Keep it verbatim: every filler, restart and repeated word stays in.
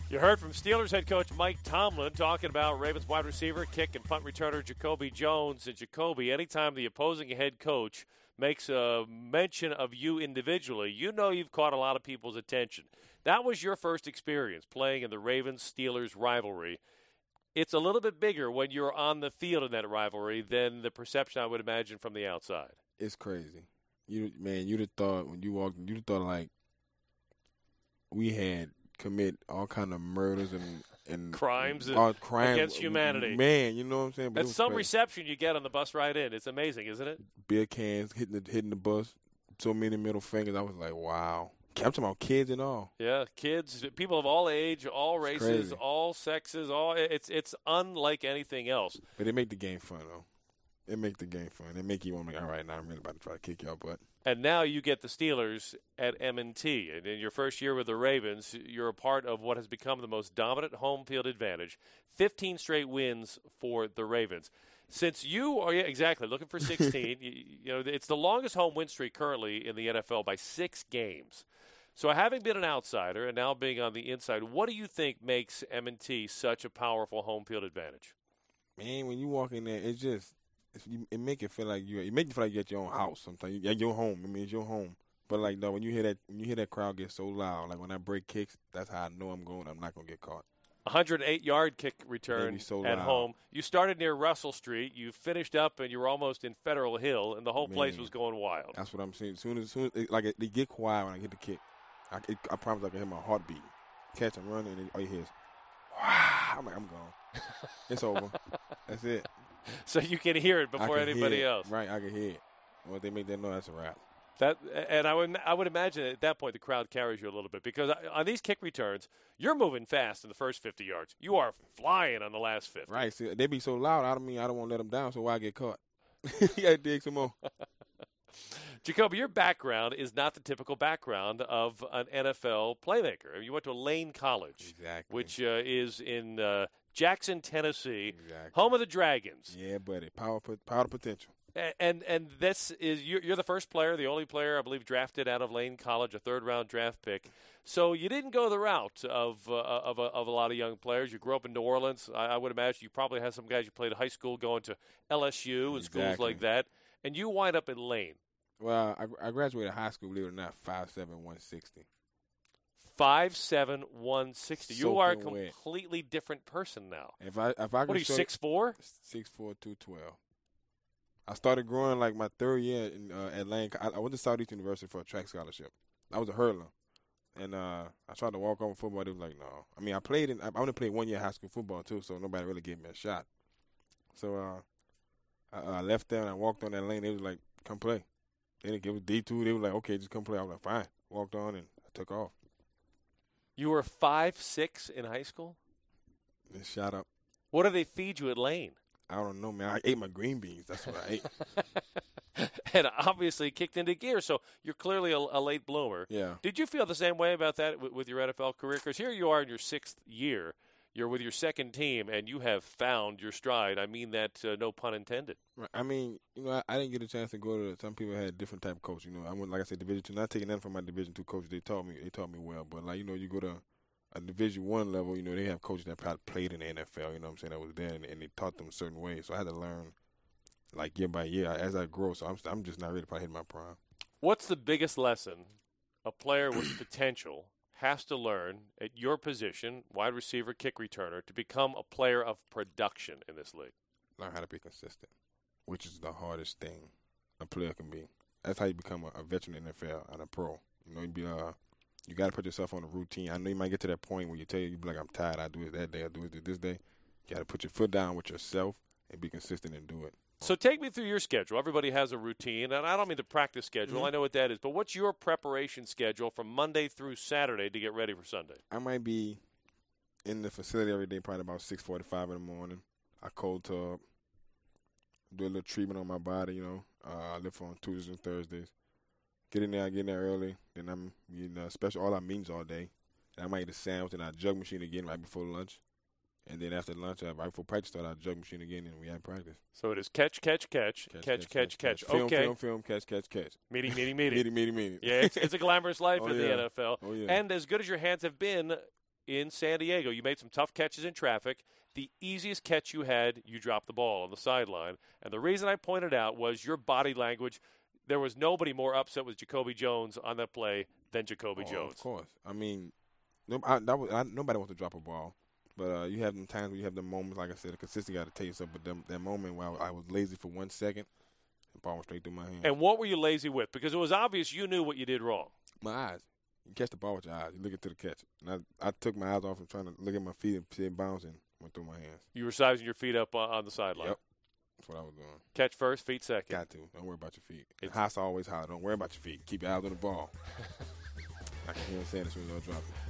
You heard from Steelers head coach Mike Tomlin talking about Ravens wide receiver, kick, and punt returner Jacoby Jones. And Jacoby, anytime the opposing head coach makes a mention of you individually, you know you've caught a lot of people's attention. That was your first experience playing in the Ravens-Steelers rivalry. It's a little bit bigger when you're on the field in that rivalry than the perception I would imagine from the outside. It's crazy. You man, you'd have thought when you walked, you'd have thought like we had commit all kind of murders and and crimes, and, all crimes against humanity. Man, you know what I'm saying? But that's some crazy. reception you get on the bus ride in. It's amazing, isn't it? Beer cans hitting the hitting the bus. So many middle fingers. I was like, wow. I'm talking about kids and all. Yeah, kids, people of all age, all It's races, crazy. all sexes, all it's it's unlike anything else. But they make the game fun though. They make the game fun. They make you want to make all right. Now I'm really about to try to kick y'all butt. And now you get the Steelers at M and T. And in your first year with the Ravens, you're a part of what has become the most dominant home field advantage. fifteen straight wins for the Ravens. Since you are yeah, exactly looking for sixteen, you, you know it's the longest home win streak currently in the N F L by six games. So having been an outsider and now being on the inside, what do you think makes M and T such a powerful home field advantage? Man, when you walk in there, it's just it's, you, it make it feel like you it make you feel like you're at your own house. Sometimes you, at your home. I mean, it's your home. But like though, when you hear that when you hear that crowd get so loud, like when that break kicks, that's how I know I'm going. I'm not gonna get caught. one hundred eight yard kick return so at loud. home. You started near Russell Street. You finished up, and you were almost in Federal Hill, and the whole Man, place was going wild. That's what I'm saying. As soon as, as soon as it, like it, they get quiet when I hit the kick, I, it, I promise I can hear my heart beating. Catch and run, and all you hear is, wow. I'm like, I'm gone. It's over. That's it. So you can hear it before I can anybody hear it. else. Right, I can hear it. Once they make that noise, that's a wrap. That and I would I would imagine at that point the crowd carries you a little bit because on these kick returns you're moving fast in the first fifty yards. You are flying on the last fifty. Right. See, they be so loud. I don't mean I don't want to let them down. So why I get caught? You got to dig some more. Jacoby, your background is not the typical background of an N F L playmaker. You went to Lane College, Exactly. which uh, is in uh, Jackson, Tennessee, Exactly. home of the Dragons. Yeah, buddy. Power, power to potential. And and, and this is you're, you're the first player, the only player I believe drafted out of Lane College, a third round draft pick. So you didn't go the route of uh, of, a, of a lot of young players. You grew up in New Orleans. I, I would imagine you probably had some guys you played high school going to L S U and schools Exactly. like that. And you wind up in Lane. Well, I, I graduated high school, believe it or not, five seven, one sixty. Five seven one sixty. You are a Soaking wet. completely different person now. If I if I What are you, six four? Six four, two twelve. I started growing like my third year in uh, at Lane. I, I went to Southeast University for a track scholarship. I was a hurdler, and uh, I tried to walk on football. They was like, no. I mean, I played in. I only played one year high school football too, so nobody really gave me a shot. So uh, I, I left there and I walked on that lane. They was like, come play. They didn't give us D two. They were like, okay, just come play. I was like, fine. Walked on and I took off. You were five six in high school? And shot up. What do they feed you at Lane? I don't know, man. I ate my green beans. That's what I ate. And obviously kicked into gear, so you're clearly a, a late bloomer. Yeah. Did you feel the same way about that with, with your N F L career? Because here you are in your sixth year. You're with your second team, and you have found your stride. I mean that, uh, no pun intended. Right. I mean, you know, I, I didn't get a chance to go to. Some people had different type of coach. You know, I went, like I said, Division two. Not taking nothing from my Division two coach. They taught me. They taught me well. But like, you know, you go to a Division one level. You know, they have coaches that probably played in the N F L. You know what I'm saying? That was there, and, and they taught them a certain way. So I had to learn, like year by year as I grow. So I'm I'm just not ready to probably hit my prime. What's the biggest lesson a player with potential has to learn at your position, wide receiver, kick returner, to become a player of production in this league? Learn how to be consistent, which is the hardest thing a player can be. That's how you become a, a veteran in the N F L and a pro. You know, you be uh, you got to put yourself on a routine. I know you might get to that point where you tell you, you be like, I'm tired. I do it that day. I do it this day. You got to put your foot down with yourself and be consistent and do it. So take me through your schedule. Everybody has a routine, and I don't mean the practice schedule. Mm-hmm. I know what that is. But what's your preparation schedule from Monday through Saturday to get ready for Sunday? I might be in the facility every day, probably about six forty-five in the morning. I cold tub, do a little treatment on my body, you know. Uh, I lift on Tuesdays and Thursdays. Get in there, I get in there early. Then I'm eating uh, special, all our meetings all day. And I might eat a sandwich and I jug machine again right before lunch. And then after lunch, uh, right before practice start, I jug machine again, and we have practice. So it is catch, catch, catch, catch, catch, catch, catch. Film, Okay. film, film, catch, catch, catch. Meeting, meeting, meeting. Meeting, meeting, meeting. Yeah, it's, it's a glamorous life Oh, in the yeah. N F L. Oh, yeah. And as good as your hands have been, in San Diego. You made some tough catches in traffic. The easiest catch you had, you dropped the ball on the sideline. And the reason I pointed out was your body language. There was nobody more upset with Jacoby Jones on that play than Jacoby oh, Jones. Of course. I mean, no, I, that was, I, nobody wants to drop a ball. But uh, you have them times where you have the moments, like I said, the consistency got to tell you something. But them, that moment where I, I was lazy for one second, the ball went straight through my hand. And what were you lazy with? Because it was obvious you knew what you did wrong. My eyes. You catch the ball with your eyes. You look into the catch. And I, I took my eyes off and trying to look at my feet and see it bouncing. Went through my hands. You were sizing your feet up on, on the sideline. Yep. That's what I was doing. Catch first, feet second. Got to. Don't worry about your feet. It's high always high. Don't worry about your feet. Keep your eyes on the ball. I can hear him saying it as soon as I drop it.